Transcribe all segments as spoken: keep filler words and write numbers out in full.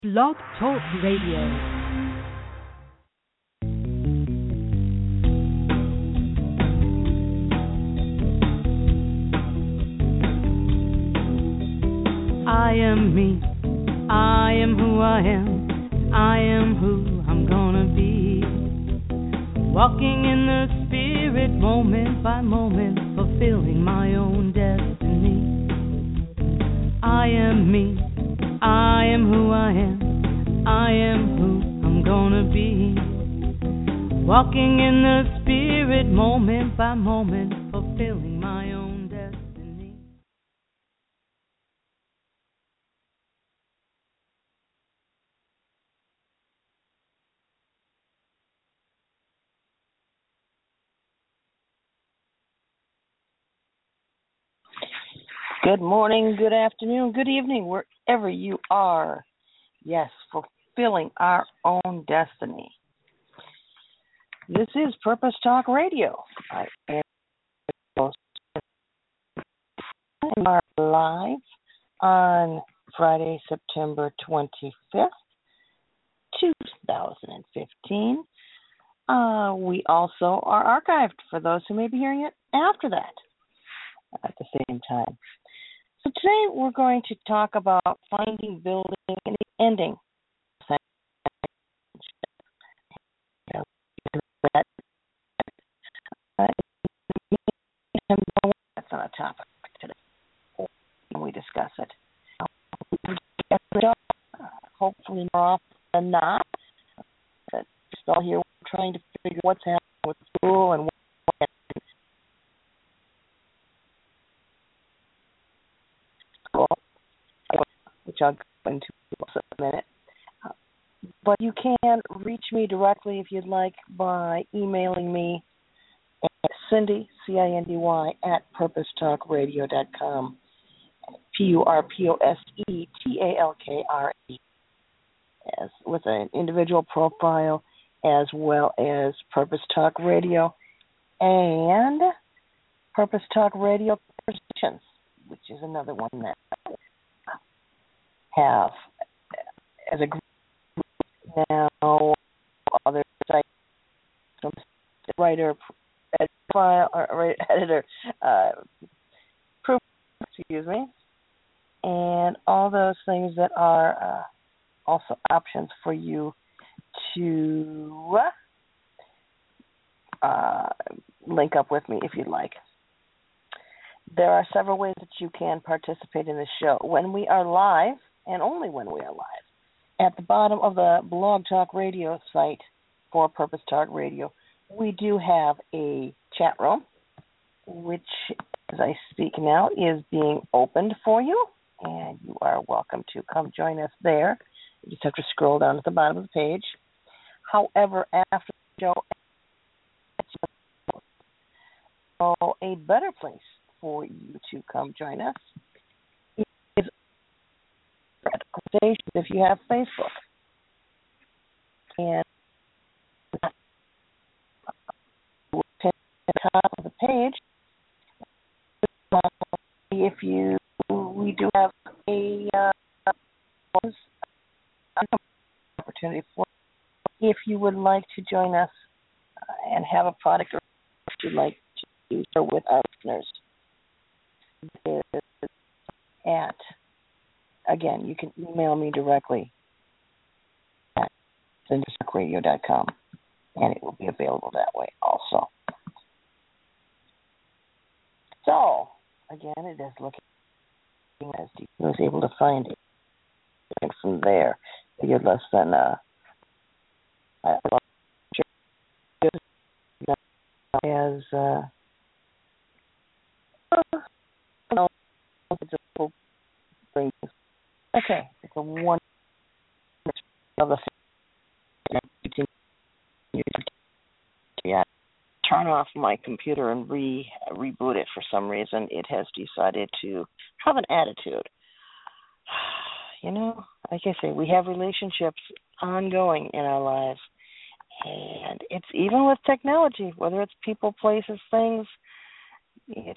Blog Talk Radio. I am me, I am who I am, I am who I'm gonna be. Walking in the spirit moment by moment, fulfilling my own destiny. I am me, I am who I am, I am who I'm gonna be. Walking in the spirit moment by moment, fulfilling my own destiny. Good morning, good afternoon, good evening, wherever you are. Yes, fulfilling our own destiny. This is Purpose Talk Radio. I am we are live on Friday, September twenty-fifth, twenty fifteen. Uh, we also are archived for those who may be hearing it after that at the same time. So today we're going to talk about finding, building, and ending. That's not a topic today when we discuss it. Hopefully more often than not, but just all here trying to figure what's happening with school and what school, which I'll go into in a minute. But you can reach me directly if you'd like by emailing me at Cindy, C I N D Y, at purpose talk radio dot com. P U R P O S E T A L K R E, as with an individual profile as well as Purpose Talk Radio and Purpose Talk Radio Conversations, which is another one that I have as a group now. Other sites, some writer, file, or editor, uh, proof, excuse me, and all those things that are uh, also options for you to uh, link up with me if you'd like. There are several ways that you can participate in the show. When we are live, and only when we are live, at the bottom of the Blog Talk Radio site for Purpose Talk Radio, we do have a chat room, which, as I speak now, is being opened for you, and you are welcome to come join us there. You just have to scroll down to the bottom of the page. However, after the show, so a better place for you to come join us is if you have Facebook. And at the top of the page, if you, we do have a uh, opportunity for if you would like to join us uh, and have a product or if you'd like to share with our listeners. At again, you can email me directly at cindy talk radio dot com, and it will be available that way also. So, again, it is looking as he was able to find it. And from there, you get less than uh, as uh, okay, it's a one of the yeah. Turn off my computer and re reboot it for some reason. It has decided to have an attitude. You know, like I say, we have relationships ongoing in our lives, and it's even with technology, whether it's people, places, things, it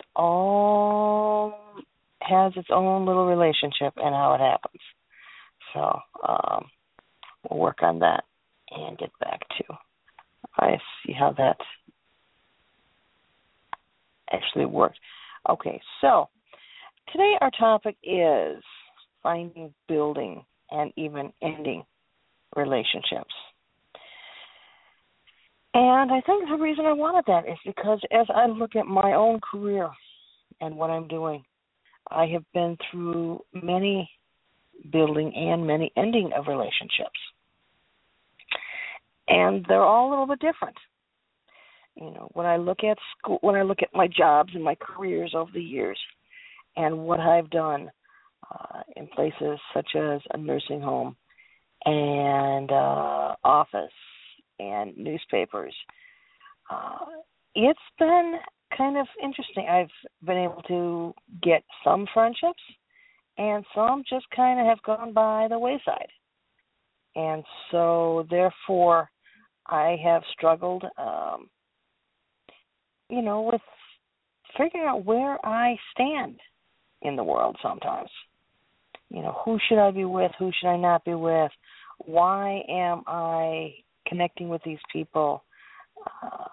all has its own little relationship and how it happens. So, um, work on that and get back to. I see how that actually works. Okay, so today our topic is finding, building, and even ending relationships. And I think the reason I wanted that is because as I look at my own career and what I'm doing, I have been through many building and many ending of relationships. And they're all a little bit different. You know, when I look at school, when I look at my jobs and my careers over the years and what I've done uh, in places such as a nursing home and uh, office and newspapers, uh, it's been kind of interesting. I've been able to get some friendships, and some just kind of have gone by the wayside. And so, therefore, I have struggled, um, you know, with figuring out where I stand in the world sometimes. You know, who should I be with? Who should I not be with? Why am I connecting with these people? Uh,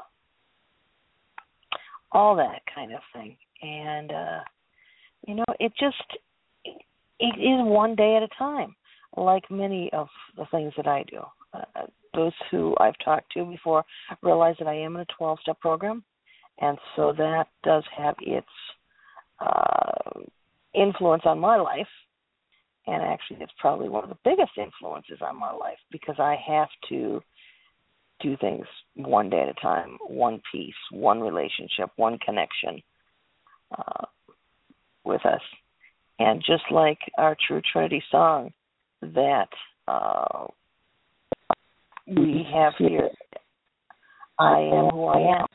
all that kind of thing. And, uh, you know, it just, it, it is one day at a time, like many of the things that I do. Uh, those who I've talked to before realize that I am in a twelve-step program, and so that does have its uh, influence on my life. And actually, it's probably one of the biggest influences on my life because I have to do things one day at a time, one piece, one relationship, one connection uh, with us. And just like our True Trinity song that uh, we have here, I am who I am.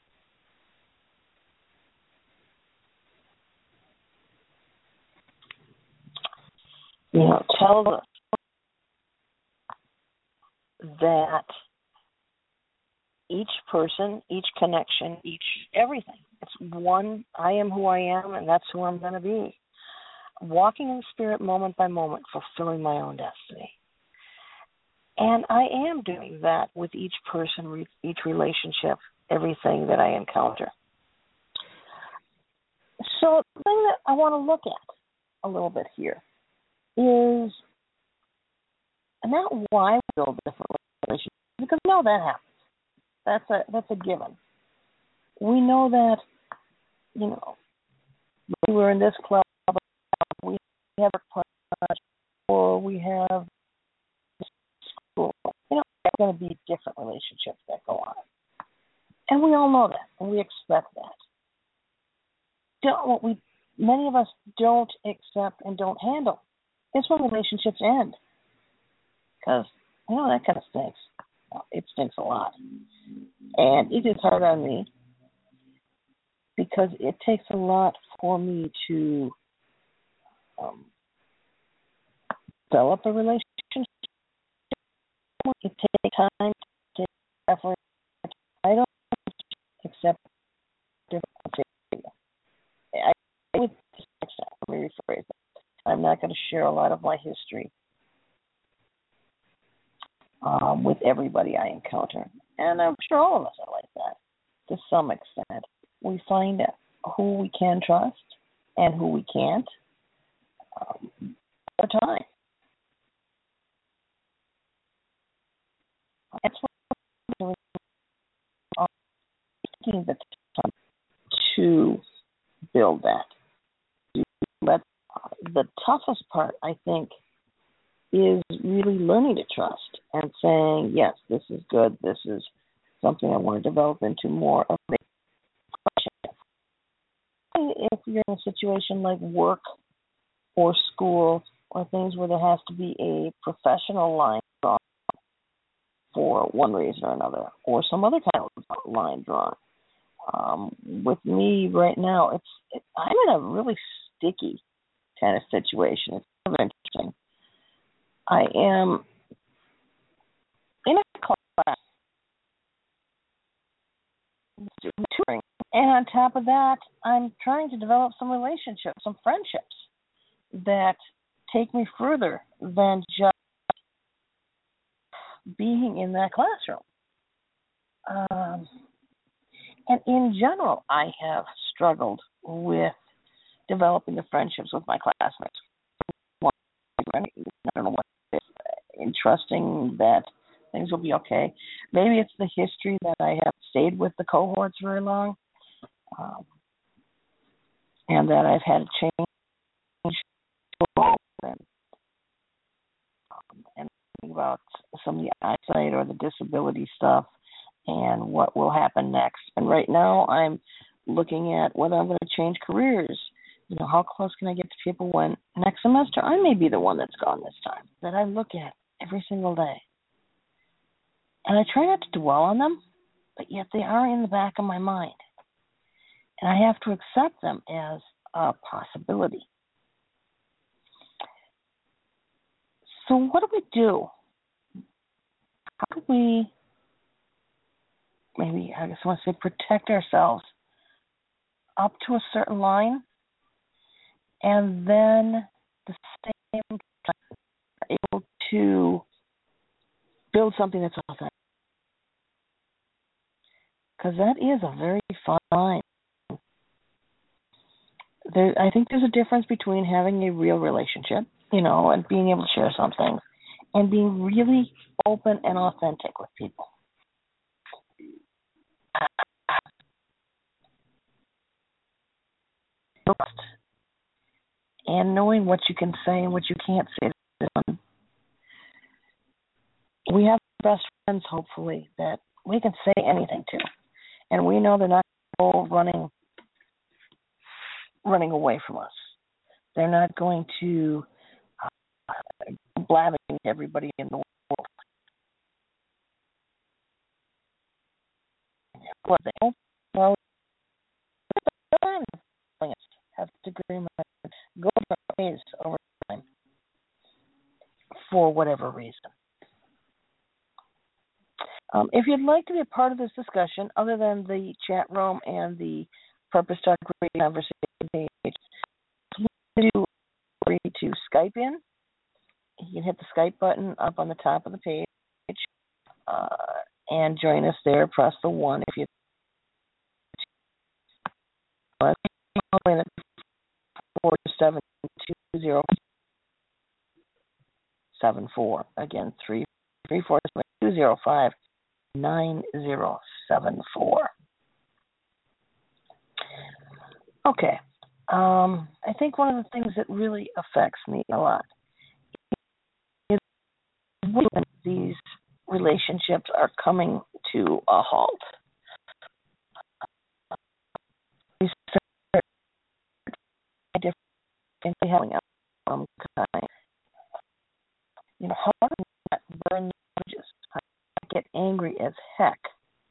You know, tells us that each person, each connection, each everything. It's one, I am who I am, and that's who I'm going to be. Walking in spirit moment by moment, fulfilling my own destiny. And I am doing that with each person, each relationship, everything that I encounter. So the thing that I want to look at a little bit here is not why we build different relationships, because we know that happens. That's a that's a given. We know that, you know, we were in this club, we have a class, or we have school. You know, there are going to be different relationships that go on, and we all know that, and we expect that. Don't, what we many of us don't accept and don't handle is when relationships end, because you know that kind of stinks. It stinks a lot. And it is hard on me because it takes a lot for me to um, develop a relationship. It takes time, it takes effort. I don't accept different. I would let me rephrase that. I'm not going to share a lot of my history Um, with everybody I encounter. And I'm sure all of us are like that to some extent. We find who we can trust and who we can't um, over time. That's what I'm taking the time to build that. But the toughest part, I think, is really learning to trust and saying, yes, this is good, this is something I want to develop into more of a relationship. If you're in a situation like work or school or things where there has to be a professional line drawn for one reason or another, or some other kind of line drawn. Um, with me right now, it's it, I'm in a really sticky kind of situation. It's kind of interesting. I am in a class touring, and on top of that, I'm trying to develop some relationships, some friendships that take me further than just being in that classroom. Um, and in general, I have struggled with developing the friendships with my classmates. I don't know what it is, in trusting that things will be okay. Maybe it's the history that I have stayed with the cohorts very long, um, and that I've had to change and, um, and think about some of the eyesight or the disability stuff and what will happen next. And right now I'm looking at whether I'm going to change careers. You know, how close can I get to people when next semester I may be the one that's gone this time, that I look at every single day. And I try not to dwell on them, but yet they are in the back of my mind. And I have to accept them as a possibility. So what do we do? How do we, maybe I just want to say, protect ourselves up to a certain line, and then the same time able to build something that's authentic? Because that is a very fine line. There, I think there's a difference between having a real relationship, you know, and being able to share something, and being really open and authentic with people. And knowing what you can say and what you can't say. We have best friends, hopefully, that we can say anything to. And we know they're not running running away from us. They're not going to uh, blabbing to everybody in the world. What they well, have disagreements, go their ways over time for whatever reason. Um, if you'd like to be a part of this discussion, other than the chat room and the Purpose Talk Radio conversation page, please feel free to Skype in. You can hit the Skype button up on the top of the page uh, and join us there. Press the one if you four seven two zero seven four. Again, three three four seven two zero five nine zero seven four. Okay. Um, I think one of the things that really affects me a lot is when these relationships are coming to a halt. These different having um, kind. You know, how do we not burn the bridges? How do we get angry as heck?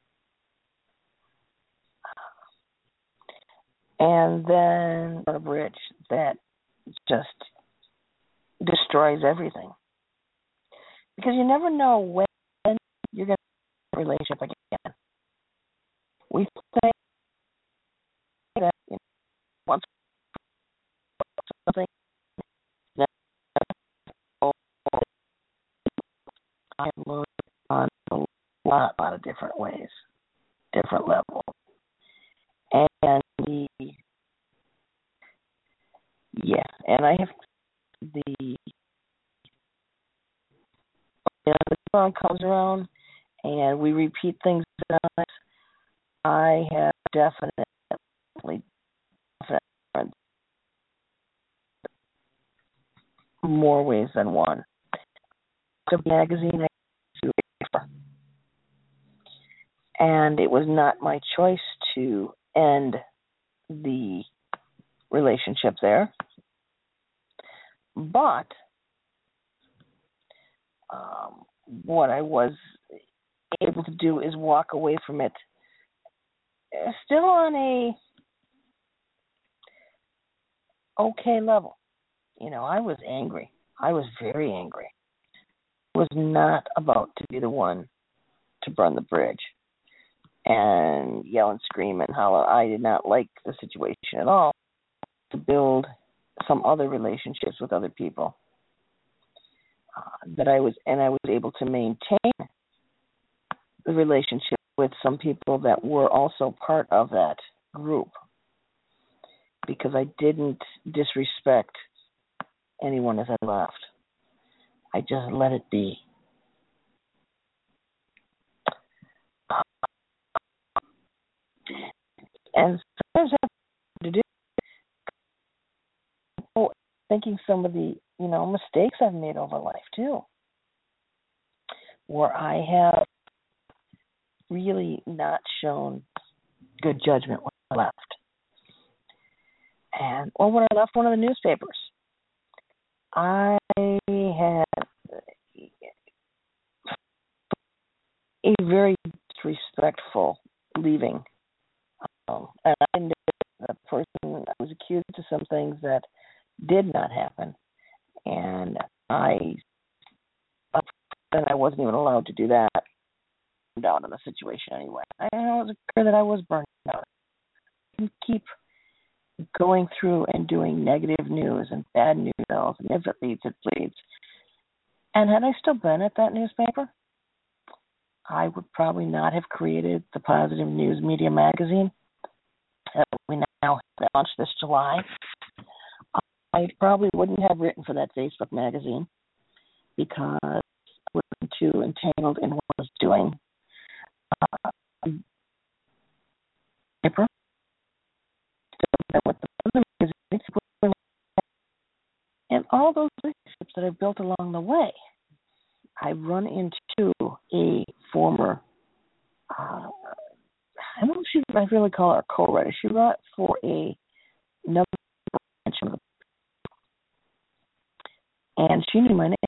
And then a bridge that just destroys everything. Because you never know when you're going to have a relationship again. We say that, you know, once something, I have learned on a lot, lot of different ways, different levels. And the, yeah, and I have the, you know, the song comes around and we repeat things on it. I have definitely, definitely more ways than one. The magazine, and it was not my choice to end the relationship there, but um, what I was able to do is walk away from it still on a okay level. You know, I was angry. I was very angry. I was not about to be the one to burn the bridge and yell and scream and holler. I did not like the situation at all, to build some other relationships with other people. uh, that I was, and I was able to maintain the relationship with some people that were also part of that group, because I didn't disrespect anyone as I left. I just let it be. And sometimes I have to do thinking some of the, you know, mistakes I've made over life too, where I have really not shown good judgment when I left. And or when I left one of the newspapers, I had a very disrespectful leaving. Um, and I knew the person, I was accused of some things that did not happen. And I, and I wasn't even allowed to do that. Down in the situation anyway. I was clear that I was burnt out. I didn't keep going through and doing negative news and bad news, and if it leads, it bleeds. And had I still been at that newspaper, I would probably not have created the Positive News Media magazine that we now have launched this July. I probably wouldn't have written for that Facebook magazine because I wasn't too entangled in what I was doing. Uh, paper. With the magazine, and all those relationships that I built along the way, I run into a former, uh, I don't know if she, I really call her a co-writer. She wrote for a another branch of the, and she knew my name.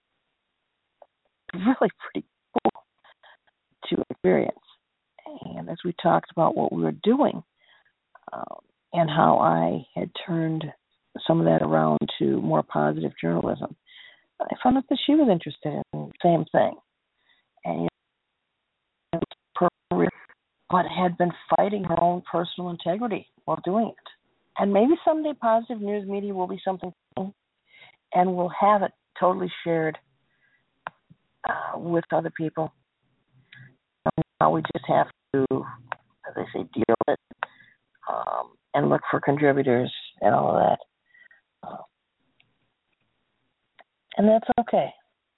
Really pretty cool to experience. And as we talked about what we were doing, um, and how I had turned some of that around to more positive journalism, I found out that she was interested in the same thing. And you know, but had been fighting her own personal integrity while doing it. And maybe someday Positive News Media will be something, and we'll have it totally shared uh, with other people. Now we just have to, as they say, deal with it um, and look for contributors and all of that. Uh, and that's okay.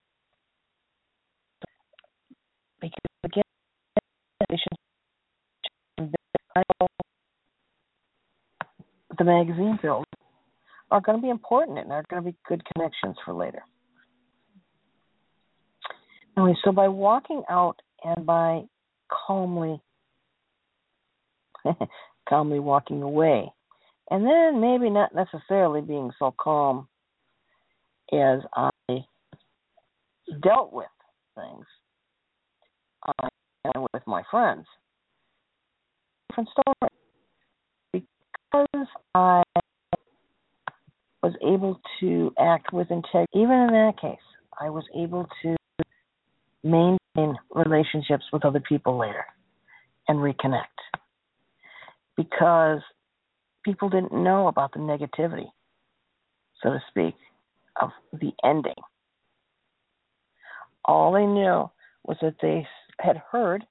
Because again, the magazine build are going to be important and are going to be good connections for later. Anyway, so by walking out and by calmly, calmly walking away, and then maybe not necessarily being so calm as I dealt with things uh, and with my friends. Different story. Because I was able to act with integrity, even in that case, I was able to maintain relationships with other people later and reconnect. Because people didn't know about the negativity, so to speak, of the ending. All they knew was that they had heard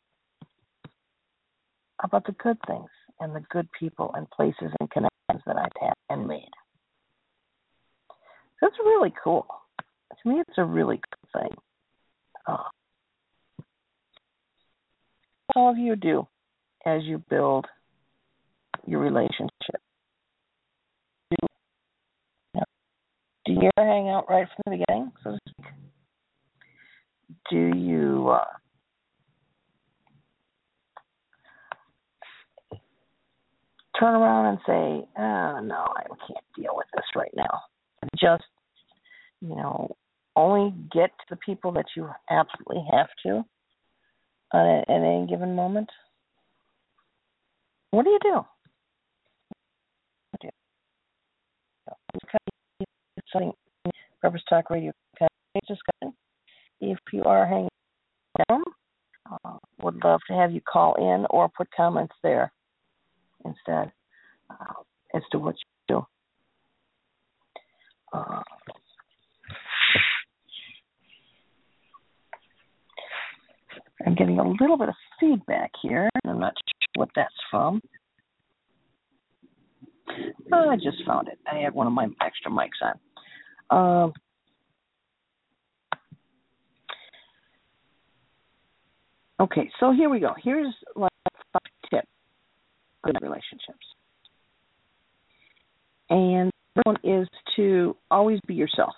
about the good things and the good people and places and connections that I'd had and made. That's really cool. To me, it's a really cool thing. Uh, all of you do as you build your relationship. Do, you know, do you ever hang out right from the beginning, so to speak? Do you uh, turn around and say, oh, no, I can't deal with this right now? And just, you know, only get to the people that you absolutely have to uh, at any given moment? What do you do? Something Purpose Talk Radio discussion. If you are hanging down, uh, would love to have you call in or put comments there instead uh, as to what you do. Uh, I'm getting a little bit of feedback here. I'm not sure what that's from. Oh, I just found it. I had one of my extra mics on. Um, okay, so here we go. Here's like five tips for relationships. And the first one is to always be yourself.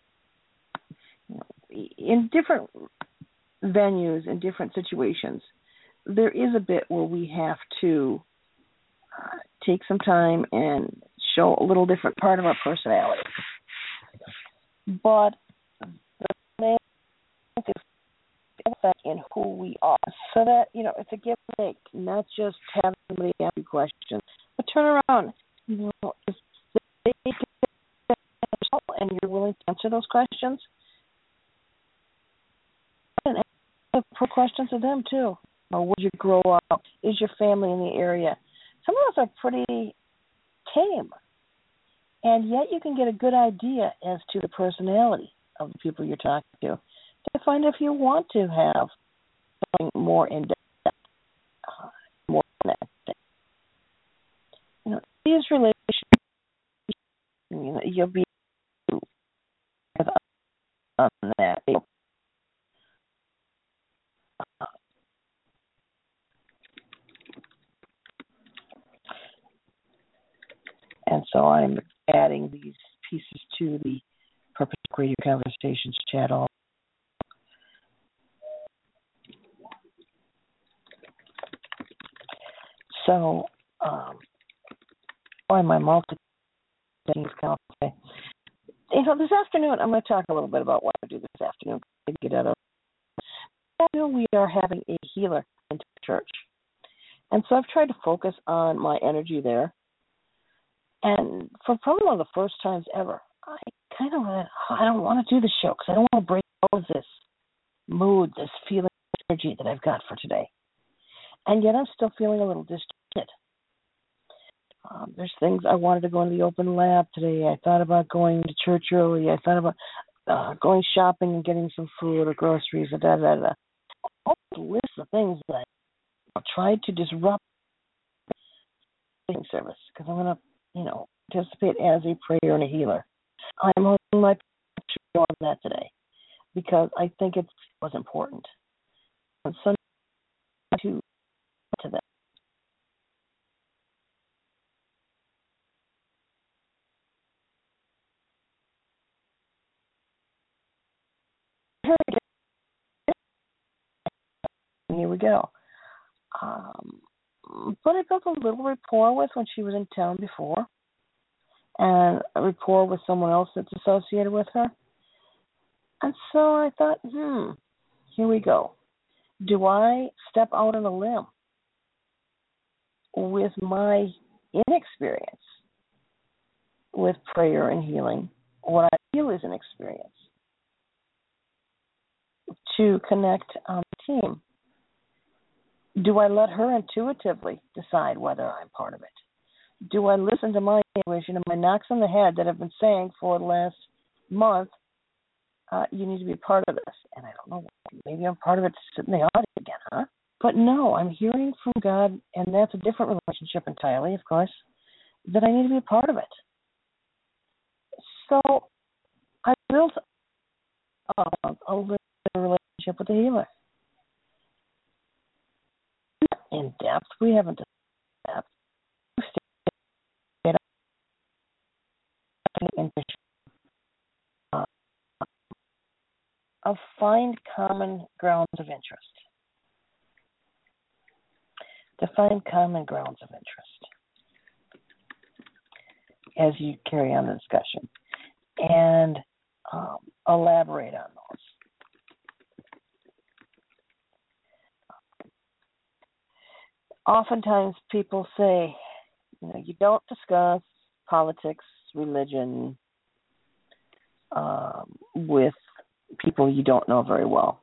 In different venues, in different situations, there is a bit where we have to uh, take some time and show a little different part of our personality. But the main thing is that in who we are, so that, you know, it's a give and take, not just have somebody ask you questions, but turn around. You know, if they get and you're willing to answer those questions, and put questions to them too. Or where did you grow up? Is your family in the area? Some of those are pretty tame, and yet you can get a good idea as to the personality of the people you're talking to to find if you want to have something more in depth, uh, more connected. You know, these relationships, you know, you'll be on that. And so I'm adding these pieces to the Purpose Radio Conversations chat. All so, um, why am I multitasking? You know, this afternoon I'm going to talk a little bit about what I do this afternoon. Get out of. We are having a healer into church, and so I've tried to focus on my energy there. And for probably one of the first times ever, I kind of went, oh, I don't want to do the show because I don't want to break all of this mood, this feeling of energy that I've got for today. And yet I'm still feeling a little disjointed. Um, there's things I wanted to go in the open lab today. I thought about going to church early. I thought about uh, going shopping and getting some food or groceries. Da, da, da. All the list of things that I tried to disrupt the service because I'm going to, you know, participate as a prayer and a healer. I'm hoping my show on that today because I think it was important. And so to to that. Here we go. Um, but I built a little rapport with when she was in town before, and a rapport with someone else that's associated with her. And so I thought, hmm, here we go. Do I step out on a limb with my inexperience with prayer and healing, what I feel is an experience, to connect on the team? Do I let her intuitively decide whether I'm part of it? Do I listen to my intuition and my knocks on the head that I've been saying for the last month, uh, you need to be part of this? And I don't know, maybe I'm part of it to sit in the audience again, huh? But no, I'm hearing from God, and that's a different relationship entirely, of course, that I need to be a part of it. So I built a, a relationship with the healer. In depth, we haven't done depth. Uh, of find common grounds of interest. To find common grounds of interest as you carry on the discussion and um, elaborate on those. Oftentimes people say, you know, you don't discuss politics, religion um, with people you don't know very well,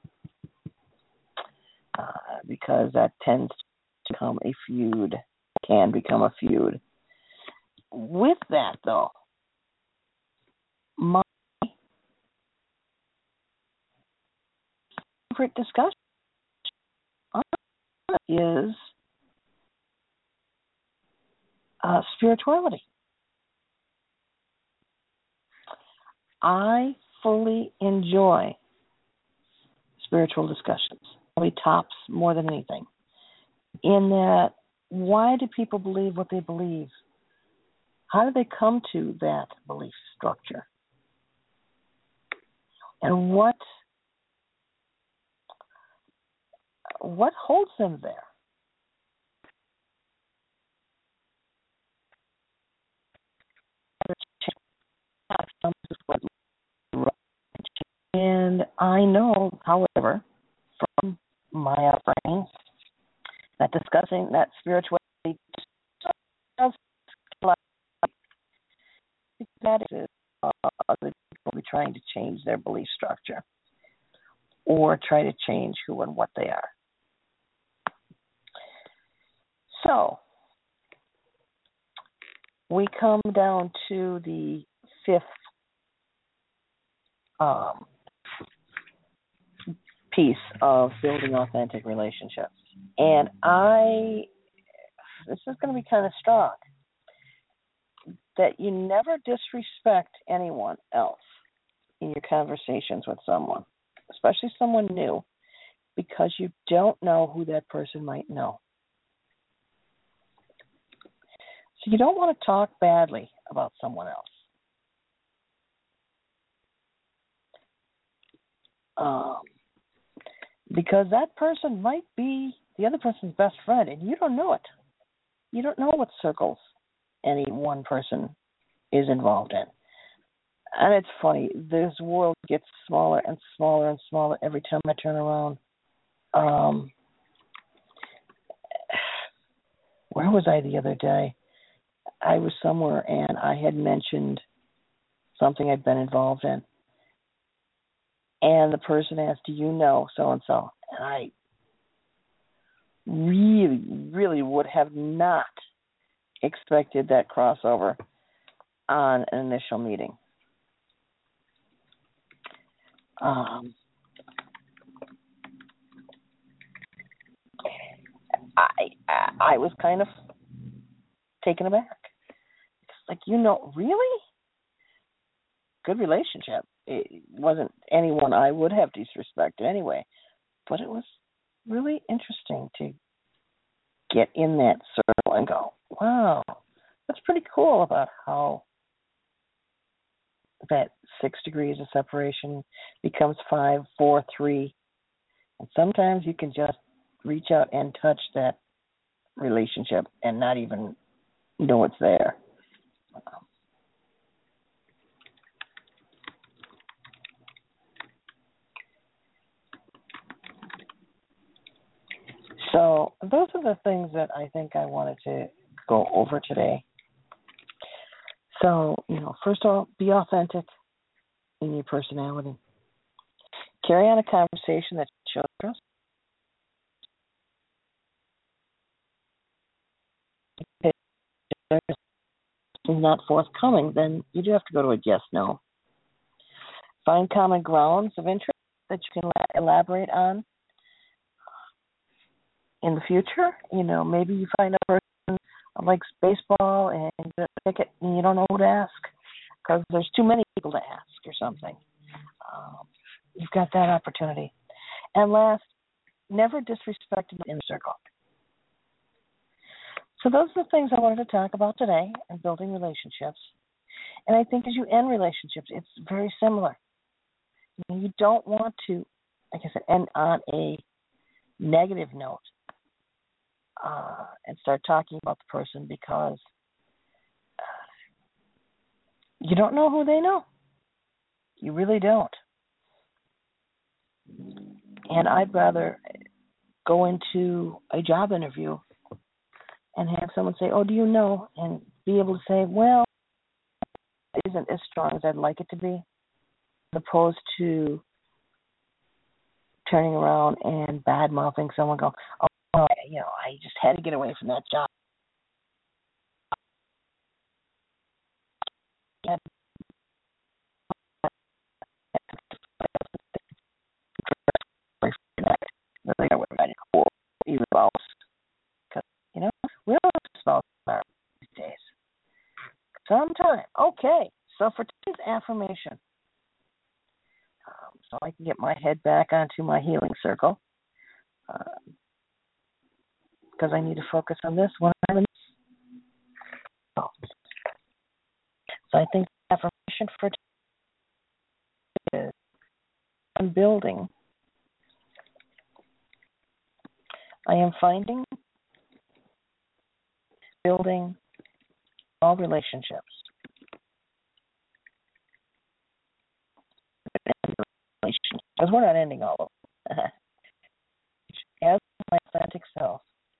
uh, because that tends to become a feud, can become a feud. With that, though, my favorite discussion is uh, spirituality. I fully enjoy spiritual discussions, probably tops more than anything, in that why do people believe what they believe? How do they come to that belief structure? And what what holds them there? And I know, however, from my upbringing, that discussing that spirituality does that is uh, other people be trying to change their belief structure or try to change who and what they are. So we come down to the fifth um, piece of building authentic relationships. And I, this is going to be kind of strong, that you never disrespect anyone else in your conversations with someone, especially someone new, because you don't know who that person might know. So you don't want to talk badly about someone else. Um, because that person might be the other person's best friend, and you don't know it. You don't know what circles any one person is involved in. And it's funny, this world gets smaller and smaller and smaller every time I turn around. Um, where was I the other day? I was somewhere and I had mentioned something I'd been involved in. And the person asked, do you know so-and-so? And I really, really would have not expected that crossover on an initial meeting. Um, I, I I was kind of taken aback. It's like, you know, really? Good relationship. It wasn't anyone I would have disrespected anyway, but it was really interesting to get in that circle and go, wow, that's pretty cool about how that six degrees of separation becomes five, four, three. And sometimes you can just reach out and touch that relationship and not even know it's there. So those are the things that I think I wanted to go over today. So, you know, first of all, be authentic in your personality. Carry on a conversation that shows trust. If it's not forthcoming, then you do have to go to a yes, no. Find common grounds of interest that you can elaborate on in the future. You know, maybe you find a person who likes baseball and you get a ticket and you don't know who to ask because there's too many people to ask or something. Um, you've got that opportunity. And last, never disrespect in the circle. So those are the things I wanted to talk about today in building relationships. And I think as you end relationships, it's very similar. You know, you don't want to, like I said, end on a negative note uh, and start talking about the person because uh, you don't know who they know. You really don't. And I'd rather go into a job interview and have someone say, oh, do you know? And be able to say, well, it isn't as strong as I'd like it to be, as opposed to turning around and bad-mouthing someone, go, oh, you know, I just had to get away from that job. Or even about affirmation, um, so I can get my head back onto my healing circle, because uh, I need to focus on this when I'm in. So I think the affirmation for today is I'm building. I am finding, building all relationships. Because we're not ending all of them. As my authentic self.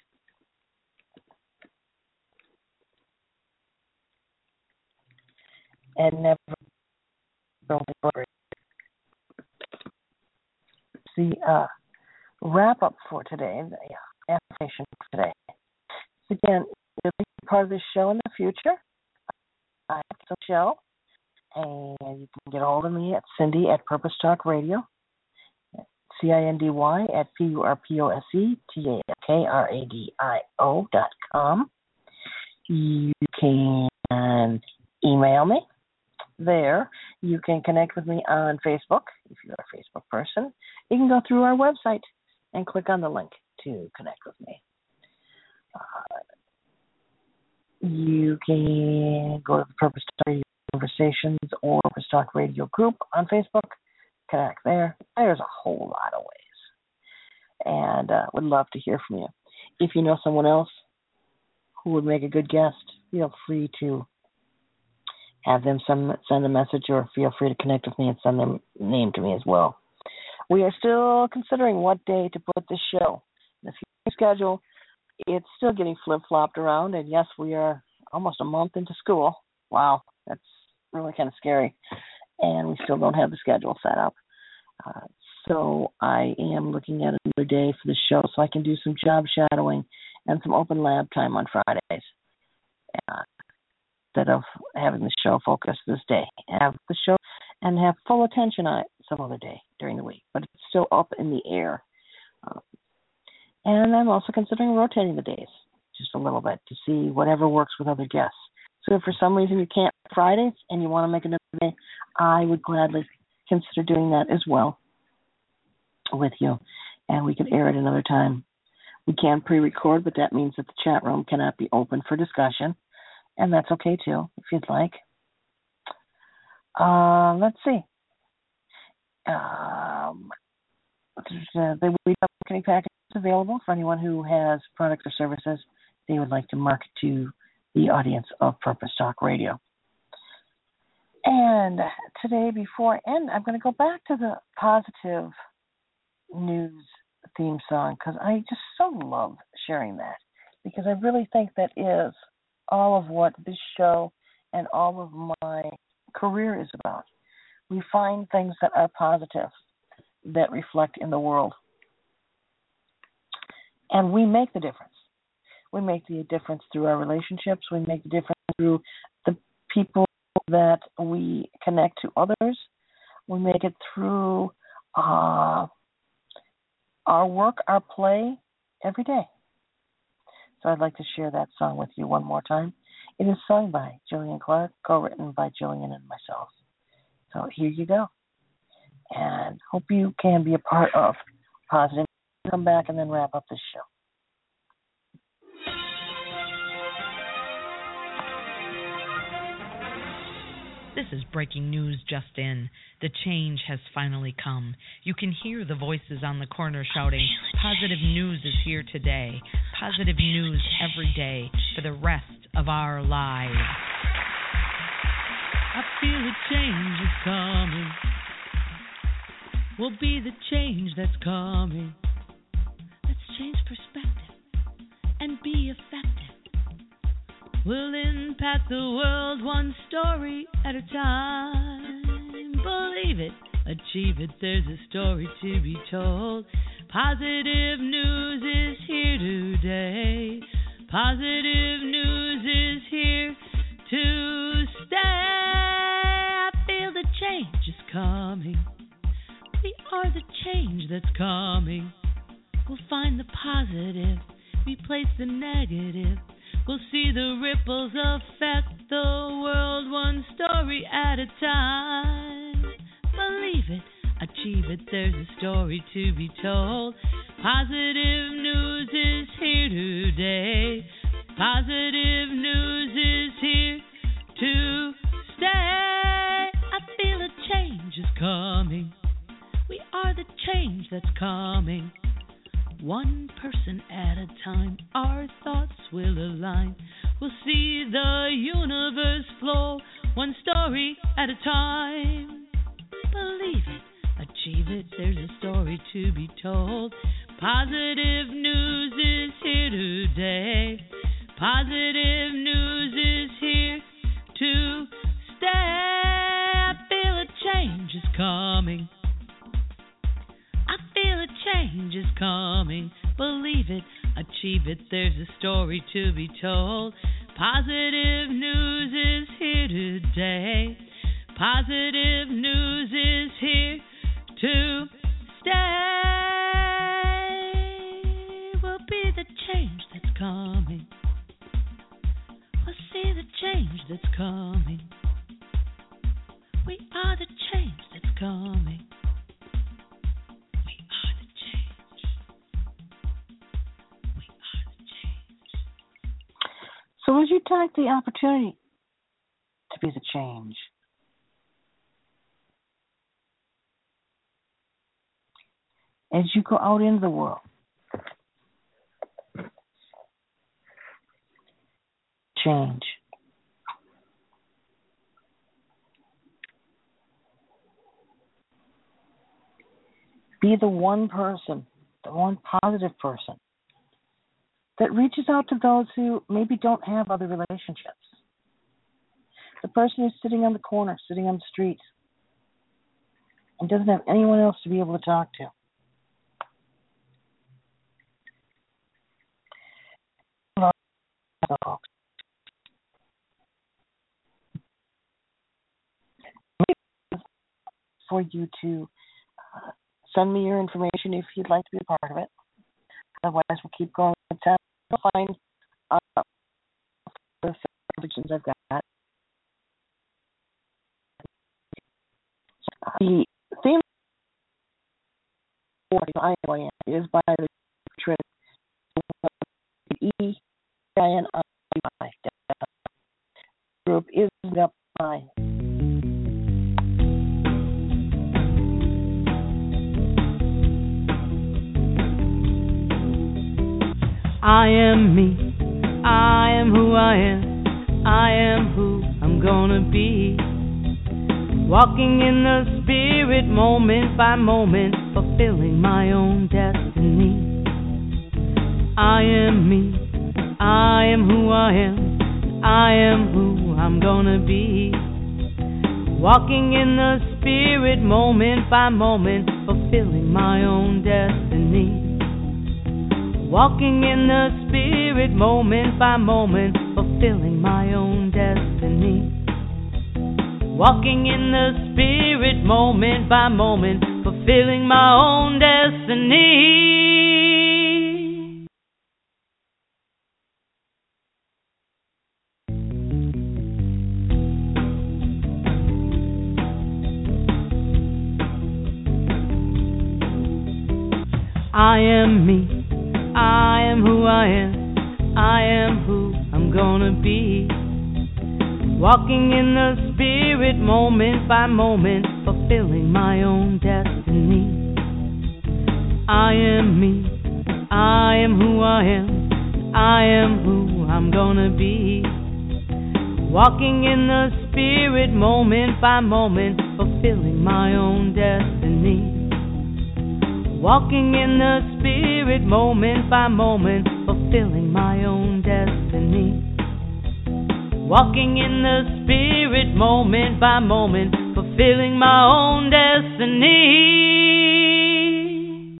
And never building great. The uh, wrap up for today, the affirmation for today. Again, you'll be part of this show in the future. I'm the show, and you can get a hold of me at Cindy at Purpose Talk Radio, C I N D Y at P U R P O S E T A K R A D I O dot com. You can email me there. You can connect with me on Facebook if you're a Facebook person. You can go through our website and click on the link to connect with me. Uh, you can go to the Purpose Talk Radio Conversations or Purpose Talk Radio group on Facebook. Connect there. There's a whole lot of ways. And uh, would love to hear from you. If you know someone else who would make a good guest, feel free to have them some, send a message, or feel free to connect with me and send their name to me as well. We are still considering what day to put this show. The future schedule, it's still getting flip-flopped around, and yes, we are almost a month into school. Wow, that's really kind of scary. And we still don't have the schedule set up. Uh, so I am looking at another day for the show so I can do some job shadowing and some open lab time on Fridays. Uh, instead of having the show focus this day. Have the show and have full attention on it some other day during the week. But it's still up in the air. Uh, and I'm also considering rotating the days just a little bit to see whatever works with other guests. So if for some reason you can't Fridays and you want to make another day, I would gladly consider doing that as well with you. And we could air it another time. We can pre-record, but that means that the chat room cannot be open for discussion. And that's okay, too, if you'd like. Uh, let's see. Um, uh, the We have marketing packages available for anyone who has products or services they would like to market to the audience of Purpose Talk Radio. And today, before I end, I'm going to go back to the positive news theme song because I just so love sharing that, because I really think that is all of what this show and all of my career is about. We find things that are positive that reflect in the world. And we make the difference. We make the difference through our relationships. We make the difference through the people that we connect to others. We make it through uh, our work, our play, every day. So I'd like to share that song with you one more time. It is sung by Jillian Clark, co-written by Jillian and myself. So here you go. And hope you can be a part of Positive. Come back and then wrap up this show. This is breaking news just in. The change has finally come. You can hear the voices on the corner shouting, positive news is here today. Positive news every day for the rest of our lives. I feel a change is coming. Will be the change that's coming. Let's change perspective and be effective. We'll impact the world one story at a time. Believe it, achieve it, there's a story to be told. Positive news is here today. Positive news is here to stay. I feel the change is coming. We are the change that's coming. We'll find the positive, replace the negative. We'll see the ripples affect the world one story at a time. Believe it, achieve it, there's a story to be told. Positive news is here today. Positive news is here to stay. I feel a change is coming. We are the change that's coming. One person at a time, our thoughts will align. We'll see the universe flow, one story at a time. Believe it, achieve it, there's a story to be told. Positive news is here today. Positive news is here to stay. I feel a change is coming. I feel a change is coming. Believe it, achieve it, there's a story to be told. Positive news is here today. Positive news is here to stay. We'll be the change that's coming. We'll see the change that's coming. We are the change that's coming. So as you take the opportunity to be the change, as you go out into the world, change. Be the one person, the one positive person that reaches out to those who maybe don't have other relationships. The person who's sitting on the corner, sitting on the street, and doesn't have anyone else to be able to talk to. For you to uh, send me your information if you'd like to be a part of it. Otherwise, we'll keep going. I'll find uh, the sections I've got. The theme of I am is by the E I N I. Group is up by. I am me, I am who I am, I am who I'm gonna be. Walking in the spirit moment by moment, fulfilling my own destiny. I am me, I am who I am, I am who I'm gonna be. Walking in the spirit moment by moment, fulfilling my own destiny. Walking in the spirit moment by moment, fulfilling my own destiny. Walking in the spirit moment by moment, fulfilling my own destiny. I am me. I am who I am, I am who I'm gonna be. Walking in the spirit moment by moment, fulfilling my own destiny. I am me, I am who I am, I am who I'm gonna be. Walking in the spirit moment by moment, fulfilling my own destiny. Walking in the spirit moment by moment, fulfilling my own destiny. Walking in the spirit moment by moment, fulfilling my own destiny.